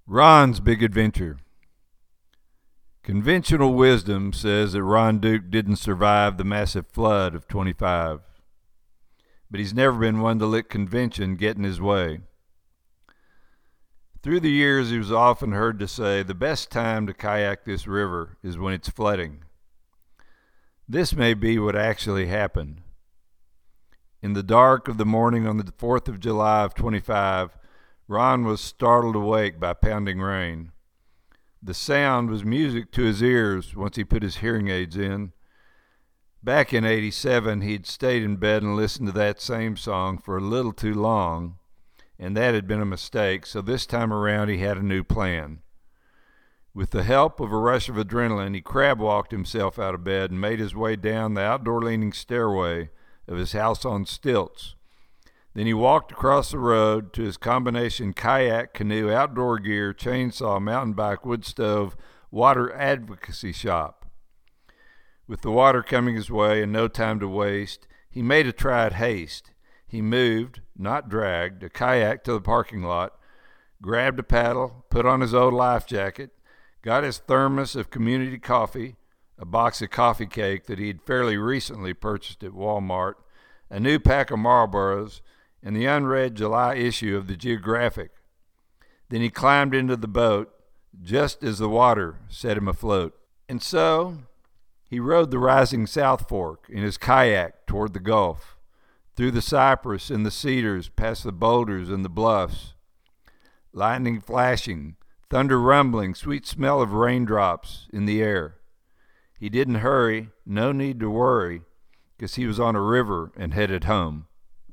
Ron's Big Adventure. Conventional wisdom says that Ron Duke didn't survive the massive flood of 25, but he's never been one to let convention get in his way. Through the years, he was often heard to say, the best time to kayak this river is when it's flooding. This may be what actually happened. In the dark of the morning on the 4th of July of 25, Ron was startled awake by pounding rain. The sound was music to his ears once he put his hearing aids in. Back in '87, he'd stayed in bed and listened to that same song for a little too long, and that had been a mistake, so this time around he had a new plan. With the help of a rush of adrenaline, he crab-walked himself out of bed and made his way down the outdoor-leaning stairway of his house on stilts. Then he walked across the road to his combination kayak, canoe, outdoor gear, chainsaw, mountain bike, wood stove, water advocacy shop. With the water coming his way and no time to waste, he made a try at haste. He moved, not dragged, a kayak to the parking lot, grabbed a paddle, put on his old life jacket, got his thermos of community coffee, a box of coffee cake that he had fairly recently purchased at Walmart, a new pack of Marlboros, and the unread July issue of the Geographic. Then he climbed into the boat just as the water set him afloat. And so he rode the rising South Fork in his kayak toward the Gulf, through the cypress and the cedars, past the boulders and the bluffs. Lightning flashing, thunder rumbling, sweet smell of raindrops in the air. He didn't hurry, no need to worry, because he was on a river and headed home.